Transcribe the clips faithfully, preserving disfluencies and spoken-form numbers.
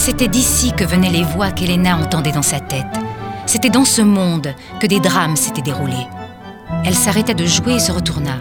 c'était d'ici que venaient les voix qu'Helena entendait dans sa tête. C'était dans ce monde que des drames s'étaient déroulés. Elle s'arrêta de jouer et se retourna.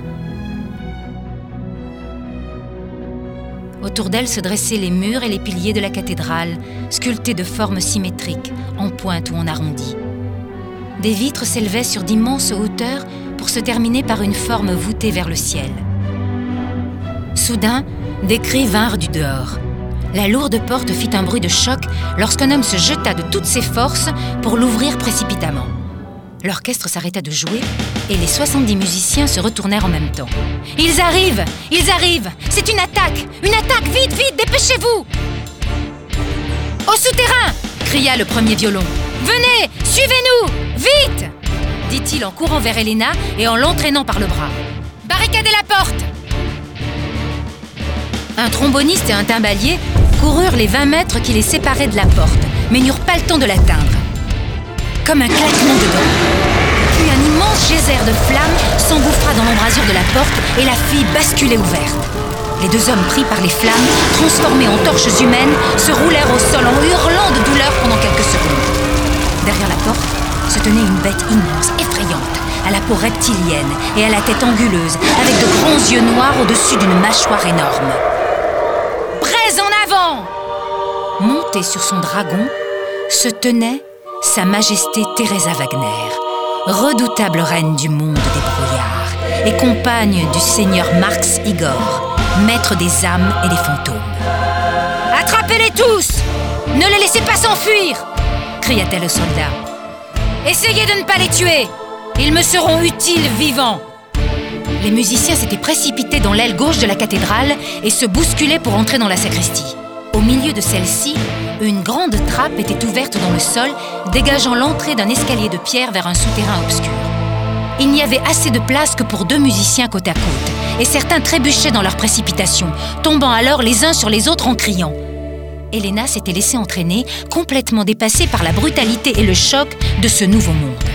Autour d'elle se dressaient les murs et les piliers de la cathédrale, sculptés de formes symétriques, en pointe ou en arrondi. Des vitres s'élevaient sur d'immenses hauteurs pour se terminer par une forme voûtée vers le ciel. Soudain, des cris vinrent du dehors. La lourde porte fit un bruit de choc lorsqu'un homme se jeta de toutes ses forces pour l'ouvrir précipitamment. L'orchestre s'arrêta de jouer et les soixante-dix musiciens se retournèrent en même temps. « Ils arrivent! Ils arrivent! C'est une attaque! Une attaque! Vite, vite! Dépêchez-vous !»« Au souterrain !» cria le premier violon. « Venez! Suivez-nous! Vite !» dit-il en courant vers Helena et en l'entraînant par le bras. « Barricadez la porte !» Un tromboniste et un timbalier coururent les vingt mètres qui les séparaient de la porte, mais n'eurent pas le temps de l'atteindre. Comme un claquement de dents. Puis un immense geyser de flammes s'engouffra dans l'embrasure de la porte et la fit basculer ouverte. Les deux hommes pris par les flammes, transformés en torches humaines, se roulèrent au sol en hurlant de douleur pendant quelques secondes. Derrière la porte se tenait une bête immense, effrayante, à la peau reptilienne et à la tête anguleuse, avec de grands yeux noirs au-dessus d'une mâchoire énorme. « Braise en avant !» Montée sur son dragon, se tenait Sa Majesté Teresa Wagner, redoutable reine du monde des brouillards et compagne du seigneur Marx Igor, maître des âmes et des fantômes. « Attrapez-les tous! Ne les laissez pas s'enfuir !» cria-t-elle aux soldats. « Essayez de ne pas les tuer! Ils me seront utiles vivants !» Les musiciens s'étaient précipités dans l'aile gauche de la cathédrale et se bousculaient pour entrer dans la sacristie. Au milieu de celle-ci, une grande trappe était ouverte dans le sol, dégageant l'entrée d'un escalier de pierre vers un souterrain obscur. Il n'y avait assez de place que pour deux musiciens côte à côte, et certains trébuchaient dans leur précipitation, tombant alors les uns sur les autres en criant. Helena s'était laissée entraîner, complètement dépassée par la brutalité et le choc de ce nouveau monde.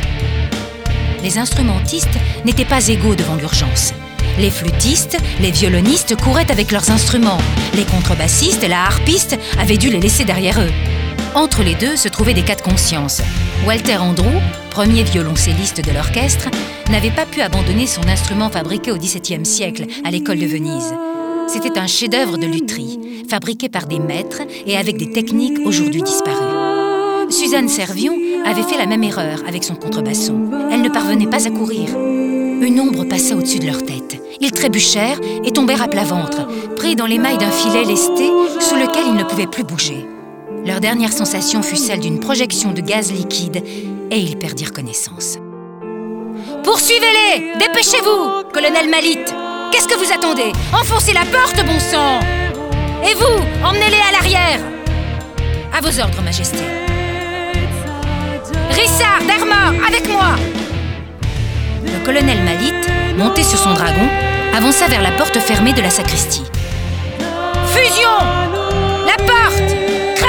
Les instrumentistes n'étaient pas égaux devant l'urgence. Les flûtistes, les violonistes couraient avec leurs instruments. Les contrebassistes et la harpiste avaient dû les laisser derrière eux. Entre les deux se trouvaient des cas de conscience. Walter Andrew, premier violoncelliste de l'orchestre, n'avait pas pu abandonner son instrument fabriqué au dix-septième siècle à l'école de Venise. C'était un chef-d'œuvre de lutherie, fabriqué par des maîtres et avec des techniques aujourd'hui disparues. Suzanne Servion avait fait la même erreur avec son contrebasson. Elle ne parvenait pas à courir. Une ombre passa au-dessus de leur tête. Ils trébuchèrent et tombèrent à plat ventre, pris dans les mailles d'un filet lesté sous lequel ils ne pouvaient plus bouger. Leur dernière sensation fut celle d'une projection de gaz liquide et ils perdirent connaissance. « Poursuivez-les! Dépêchez-vous, colonel Malit! Qu'est-ce que vous attendez? Enfoncez la porte, bon sang! Et vous, emmenez-les à l'arrière! À vos ordres, Majesté! Rissard, Dermor, avec moi! » Le colonel Malit, monté sur son dragon, avança vers la porte fermée de la sacristie. « Fusion! La porte! Crash !»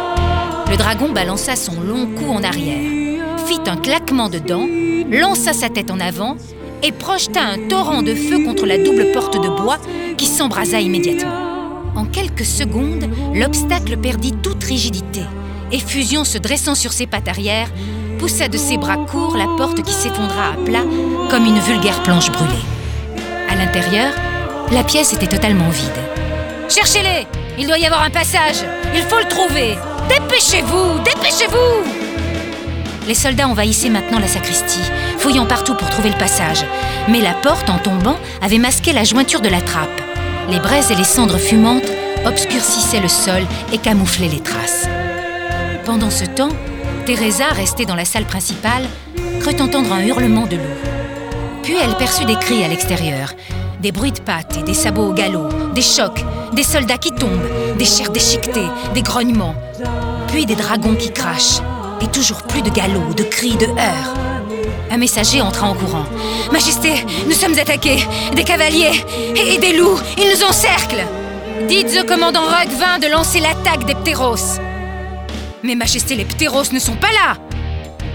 Le dragon balança son long cou en arrière, fit un claquement de dents, lança sa tête en avant et projeta un torrent de feu contre la double porte de bois qui s'embrasa immédiatement. En quelques secondes, l'obstacle perdit toute rigidité et Fusion, se dressant sur ses pattes arrière, poussa de ses bras courts la porte qui s'effondra à plat comme une vulgaire planche brûlée. À l'intérieur, la pièce était totalement vide. « Cherchez-les! Il doit y avoir un passage! Il faut le trouver! Dépêchez-vous! Dépêchez-vous !» Les soldats envahissaient maintenant la sacristie, fouillant partout pour trouver le passage. Mais la porte, en tombant, avait masqué la jointure de la trappe. Les braises et les cendres fumantes obscurcissaient le sol et camouflaient les traces. Pendant ce temps, Teresa, restée dans la salle principale, crut entendre un hurlement de loup. Puis elle perçut des cris à l'extérieur, des bruits de pattes et des sabots au galop, des chocs, des soldats qui tombent, des chairs déchiquetées, des grognements, puis des dragons qui crachent, et toujours plus de galop, de cris, de heurts. Un messager entra en courant. « Majesté, nous sommes attaqués, des cavaliers et, et des loups, ils nous encerclent !»« Dites au commandant Ruggvin de lancer l'attaque des Pteros !»« Mais Majesté, les Pteros ne sont pas là !»« Comment ?»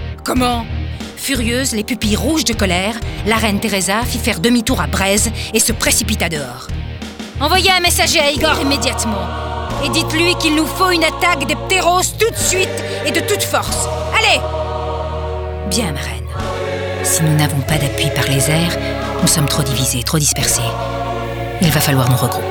Furieuse, les pupilles rouges de colère, la reine Teresa fit faire demi-tour à Braise et se précipita dehors. « Envoyez un messager à Igor immédiatement et dites-lui qu'il nous faut une attaque des Pteros tout de suite et de toute force. Allez !» « Bien, ma reine. Si nous n'avons pas d'appui par les airs, nous sommes trop divisés, trop dispersés. Il va falloir nous regrouper. »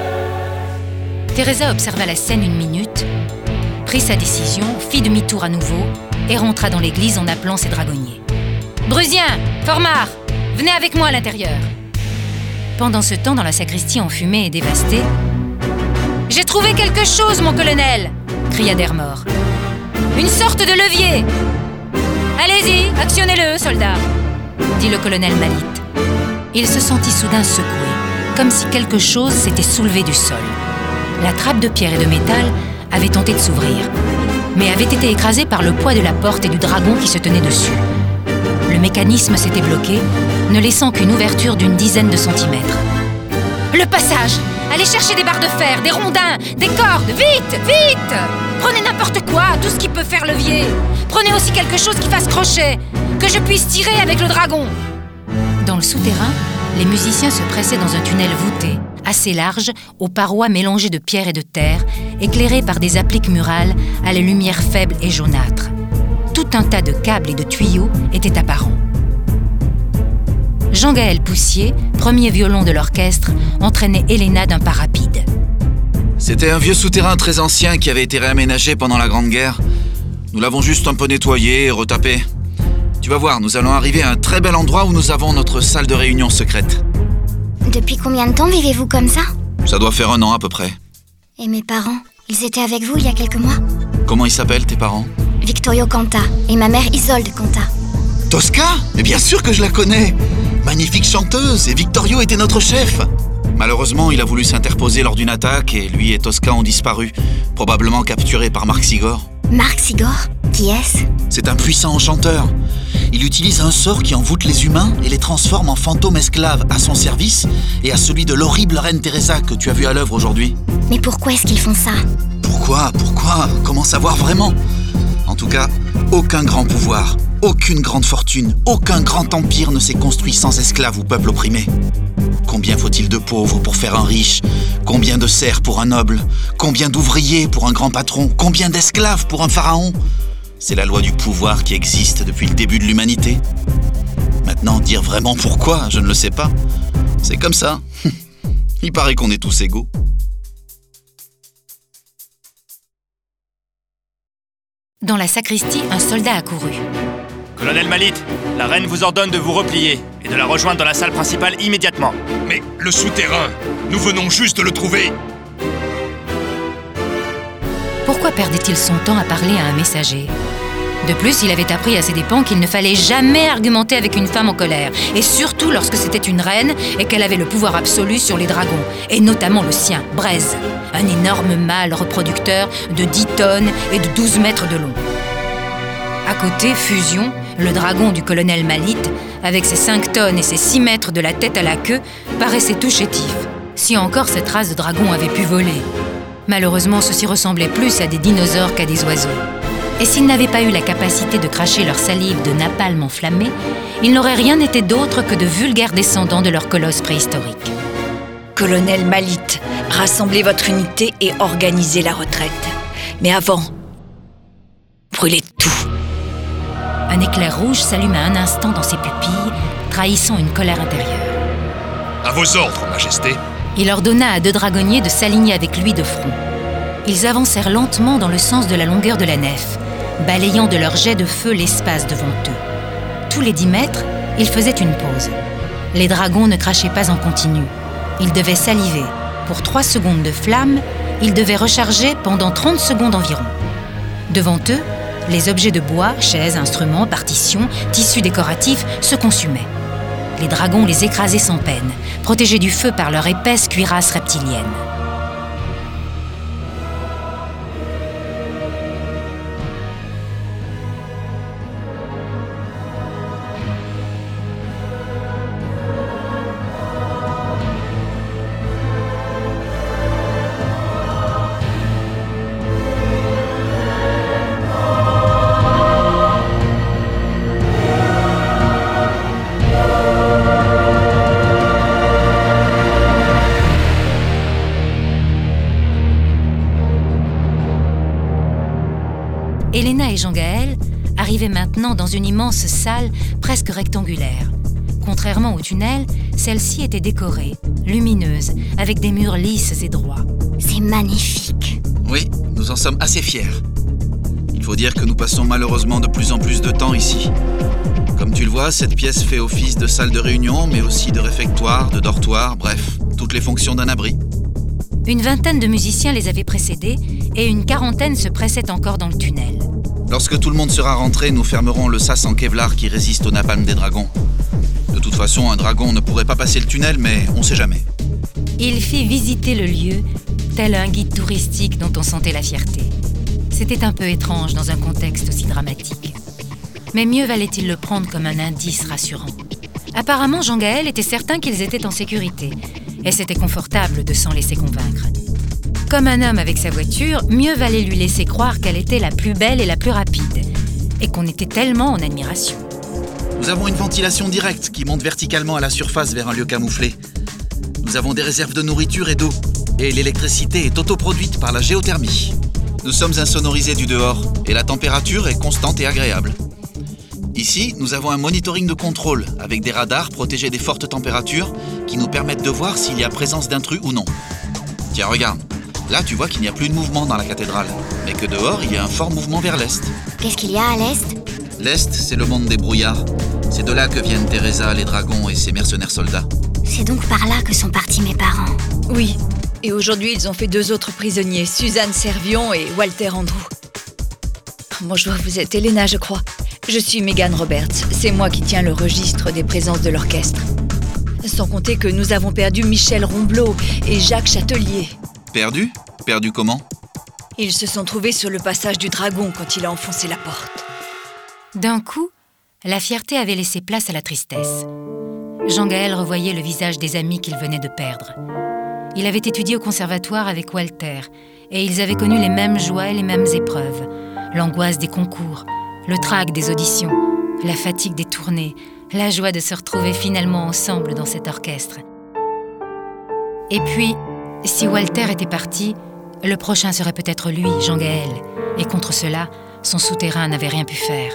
Teresa observa la scène une minute, prit sa décision, fit demi-tour à nouveau et rentra dans l'église en appelant ses dragonniers. « Brusien, Formar, venez avec moi à l'intérieur. » Pendant ce temps, dans la sacristie enfumée et dévastée, « J'ai trouvé quelque chose, mon colonel !» cria Dermor. « Une sorte de levier !»« Allez-y, actionnez-le, soldat !» dit le colonel Malit. Il se sentit soudain secoué, comme si quelque chose s'était soulevé du sol. La trappe de pierre et de métal avait tenté de s'ouvrir, mais avait été écrasée par le poids de la porte et du dragon qui se tenait dessus. Le mécanisme s'était bloqué, ne laissant qu'une ouverture d'une dizaine de centimètres. « Le passage ! Allez chercher des barres de fer, des rondins, des cordes, vite, vite ! Prenez n'importe quoi, tout ce qui peut faire levier. Prenez aussi quelque chose qui fasse crochet, que je puisse tirer avec le dragon. » Dans le souterrain, les musiciens se pressaient dans un tunnel voûté, assez large, aux parois mélangées de pierre et de terre, éclairées par des appliques murales à la lumière faible et jaunâtre. Tout un tas de câbles et de tuyaux était apparent. Jean-Gaël Poussier, premier violon de l'orchestre, entraînait Helena d'un pas rapide. C'était un vieux souterrain très ancien qui avait été réaménagé pendant la Grande Guerre. Nous l'avons juste un peu nettoyé et retapé. Tu vas voir, nous allons arriver à un très bel endroit où nous avons notre salle de réunion secrète. Depuis combien de temps vivez-vous comme ça ? Ça doit faire un an à peu près. Et mes parents, ils étaient avec vous il y a quelques mois ? Comment ils s'appellent, tes parents ? Victorio Canta et ma mère Isolde Canta. Tosca ? Mais bien sûr que je la connais. Magnifique chanteuse, et Victorio était notre chef. Malheureusement, il a voulu s'interposer lors d'une attaque et lui et Tosca ont disparu, probablement capturés par Marc Sigor. Marc Sigor ? Qui est-ce ? C'est un puissant enchanteur. Il utilise un sort qui envoûte les humains et les transforme en fantômes esclaves à son service et à celui de l'horrible reine Teresa que tu as vue à l'œuvre aujourd'hui. Mais pourquoi est-ce qu'ils font ça ? Pourquoi ? Pourquoi ? Comment savoir vraiment ? En tout cas, aucun grand pouvoir, aucune grande fortune, aucun grand empire ne s'est construit sans esclaves ou peuple opprimé. Combien faut-il de pauvres pour faire un riche ? Combien de serfs pour un noble ? Combien d'ouvriers pour un grand patron ? Combien d'esclaves pour un pharaon ? C'est la loi du pouvoir qui existe depuis le début de l'humanité. Maintenant, dire vraiment pourquoi, je ne le sais pas. C'est comme ça. Il paraît qu'on est tous égaux. Dans la sacristie, un soldat accourut. « Colonel Malit, la reine vous ordonne de vous replier et de la rejoindre dans la salle principale immédiatement. » « Mais le souterrain, nous venons juste de le trouver !» Pourquoi perdait-il son temps à parler à un messager ? De plus, il avait appris à ses dépens qu'il ne fallait jamais argumenter avec une femme en colère, et surtout lorsque c'était une reine et qu'elle avait le pouvoir absolu sur les dragons, et notamment le sien, Braise, un énorme mâle reproducteur de dix tonnes et de douze mètres de long. À côté, Fusion, le dragon du colonel Malit, avec ses cinq tonnes et ses six mètres de la tête à la queue, paraissait tout chétif, si encore cette race de dragons avait pu voler. Malheureusement, ceux-ci ressemblaient plus à des dinosaures qu'à des oiseaux. Et s'ils n'avaient pas eu la capacité de cracher leur salive de napalm enflammé, ils n'auraient rien été d'autre que de vulgaires descendants de leur colosse préhistorique. Colonel Malit, rassemblez votre unité et organisez la retraite. Mais avant, brûlez tout. Un éclair rouge s'alluma un instant dans ses pupilles, trahissant une colère intérieure. À vos ordres, Majesté. Il ordonna à deux dragonniers de s'aligner avec lui de front. Ils avancèrent lentement dans le sens de la longueur de la nef, balayant de leurs jets de feu l'espace devant eux. Tous les dix mètres, ils faisaient une pause. Les dragons ne crachaient pas en continu. Ils devaient saliver. Pour trois secondes de flamme, ils devaient recharger pendant trente secondes environ. Devant eux, les objets de bois, chaises, instruments, partitions, tissus décoratifs se consumaient. Les dragons les écrasaient sans peine, protégés du feu par leur épaisse cuirasse reptilienne. et Jean-Gaël arrivaient maintenant dans une immense salle presque rectangulaire. Contrairement au tunnel, celle-ci était décorée, lumineuse, avec des murs lisses et droits. C'est magnifique. Oui, nous en sommes assez fiers. Il faut dire que nous passons malheureusement de plus en plus de temps ici. Comme tu le vois, cette pièce fait office de salle de réunion, mais aussi de réfectoire, de dortoir, bref, toutes les fonctions d'un abri. Une vingtaine de musiciens les avaient précédés et une quarantaine se pressaient encore dans le tunnel. Lorsque tout le monde sera rentré, nous fermerons le sas en Kevlar qui résiste au napalm des dragons. De toute façon, un dragon ne pourrait pas passer le tunnel, mais on sait jamais. Il fit visiter le lieu, tel un guide touristique dont on sentait la fierté. C'était un peu étrange dans un contexte aussi dramatique. Mais mieux valait-il le prendre comme un indice rassurant. Apparemment, Jean-Gaël était certain qu'ils étaient en sécurité, et c'était confortable de s'en laisser convaincre. Comme un homme avec sa voiture, mieux valait lui laisser croire qu'elle était la plus belle et la plus rapide, et qu'on était tellement en admiration. Nous avons une ventilation directe qui monte verticalement à la surface vers un lieu camouflé. Nous avons des réserves de nourriture et d'eau, et l'électricité est autoproduite par la géothermie. Nous sommes insonorisés du dehors, et la température est constante et agréable. Ici, nous avons un monitoring de contrôle, avec des radars protégés des fortes températures qui nous permettent de voir s'il y a présence d'intrus ou non. Tiens, regarde, là tu vois qu'il n'y a plus de mouvement dans la cathédrale, mais que dehors, il y a un fort mouvement vers l'est. Qu'est-ce qu'il y a à l'est? L'est, c'est le monde des brouillards. C'est de là que viennent Teresa, les dragons et ses mercenaires soldats. C'est donc par là que sont partis mes parents. Oui, et aujourd'hui ils ont fait deux autres prisonniers, Suzanne Servion et Walter Andrew. Bonjour, vous êtes Elena, je crois. Je suis Megan Roberts, c'est moi qui tiens le registre des présences de l'orchestre. Sans compter que nous avons perdu Michel Romblot et Jacques Chatelier. Perdu? Perdu comment? Ils se sont trouvés sur le passage du dragon quand il a enfoncé la porte. D'un coup, la fierté avait laissé place à la tristesse. Jean-Gaël revoyait le visage des amis qu'il venait de perdre. Il avait étudié au conservatoire avec Walter, et ils avaient connu les mêmes joies et les mêmes épreuves. L'angoisse des concours, le trac des auditions, la fatigue des tournées, la joie de se retrouver finalement ensemble dans cet orchestre. Et puis, si Walter était parti, le prochain serait peut-être lui, Jean-Gaël, et contre cela, son souterrain n'avait rien pu faire.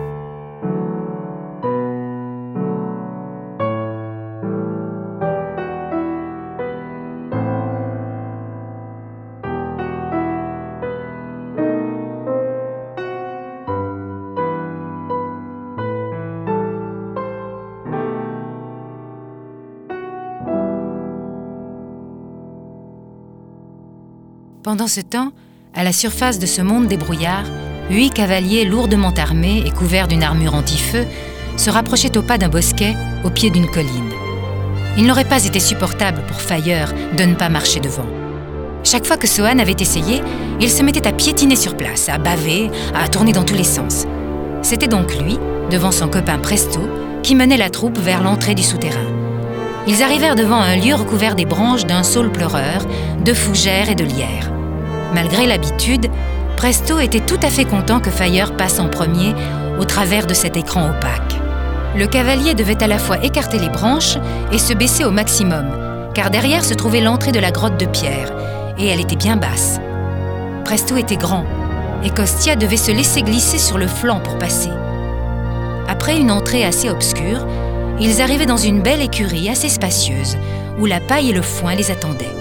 Pendant ce temps, à la surface de ce monde des brouillards, huit cavaliers lourdement armés et couverts d'une armure anti-feu se rapprochaient au pas d'un bosquet au pied d'une colline. Il n'aurait pas été supportable pour Fire de ne pas marcher devant. Chaque fois que Sohan avait essayé, il se mettait à piétiner sur place, à baver, à tourner dans tous les sens. C'était donc lui, devant son copain Presto, qui menait la troupe vers l'entrée du souterrain. Ils arrivèrent devant un lieu recouvert des branches d'un saule pleureur, de fougères et de lierres. Malgré l'habitude, Presto était tout à fait content que Fire passe en premier au travers de cet écran opaque. Le cavalier devait à la fois écarter les branches et se baisser au maximum, car derrière se trouvait l'entrée de la grotte de pierre, et elle était bien basse. Presto était grand, et Kostia devait se laisser glisser sur le flanc pour passer. Après une entrée assez obscure, ils arrivaient dans une belle écurie assez spacieuse, où la paille et le foin les attendaient.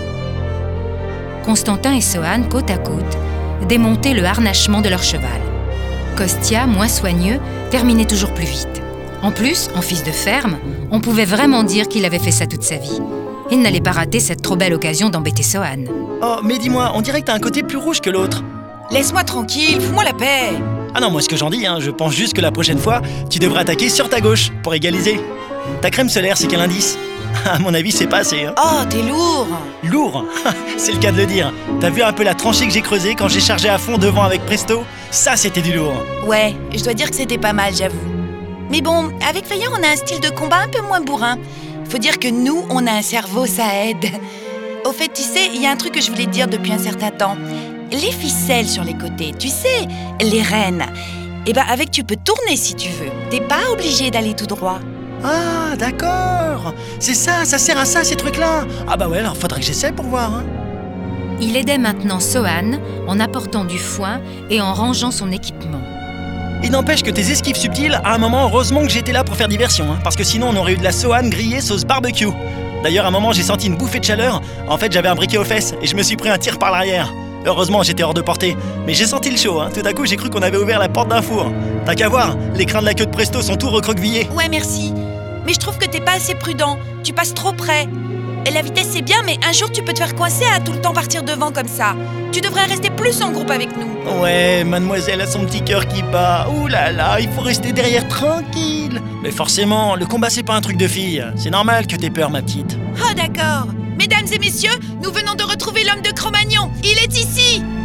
Constantin et Sohan, côte à côte, démontaient le harnachement de leur cheval. Kostia, moins soigneux, terminait toujours plus vite. En plus, en fils de ferme, on pouvait vraiment dire qu'il avait fait ça toute sa vie. Il n'allait pas rater cette trop belle occasion d'embêter Sohan. Oh, mais dis-moi, on dirait que t'as un côté plus rouge que l'autre. Laisse-moi tranquille, fous-moi la paix. Ah non, moi ce que j'en dis, hein, je pense juste que la prochaine fois, tu devrais attaquer sur ta gauche, pour égaliser. Ta crème solaire, c'est quel indice? À mon avis, c'est pas assez. Hein. Oh, t'es lourd. Lourd? C'est le cas de le dire. T'as vu un peu la tranchée que j'ai creusée quand j'ai chargé à fond devant avec Presto? Ça, c'était du lourd. Ouais, je dois dire que c'était pas mal, j'avoue. Mais bon, avec Fire, on a un style de combat un peu moins bourrin. Faut dire que nous, on a un cerveau, ça aide. Au fait, tu sais, il y a un truc que je voulais te dire depuis un certain temps. Les ficelles sur les côtés, tu sais, les rênes. Eh ben, avec, tu peux tourner si tu veux. T'es pas obligé d'aller tout droit. Ah, d'accord. C'est ça, ça sert à ça, ces trucs-là. Ah bah ouais, alors faudrait que j'essaie pour voir. Hein. Il aidait maintenant Sohan en apportant du foin et en rangeant son équipement. Il n'empêche que tes esquives subtiles, à un moment, heureusement que j'étais là pour faire diversion, hein, parce que sinon on aurait eu de la sohan grillée sauce barbecue. D'ailleurs, à un moment, j'ai senti une bouffée de chaleur. En fait, j'avais un briquet aux fesses et je me suis pris un tir par l'arrière. Heureusement, j'étais hors de portée. Mais j'ai senti le chaud, hein. Tout à coup, j'ai cru qu'on avait ouvert la porte d'un four. T'as qu'à voir, les crins de la queue de Presto sont tout recroquevillés. Ouais, merci. Mais je trouve que t'es pas assez prudent. Tu passes trop près. Et la vitesse, c'est bien, mais un jour, tu peux te faire coincer à tout le temps partir devant comme ça. Tu devrais rester plus en groupe avec nous. Ouais, mademoiselle a son petit cœur qui bat. Ouh là là, il faut rester derrière tranquille. Mais forcément, le combat, c'est pas un truc de fille. C'est normal que t'aies peur, ma petite. Oh, d'accord. Mesdames et messieurs, nous venons de retrouver l'homme de Cro-Magnon. Il est ici.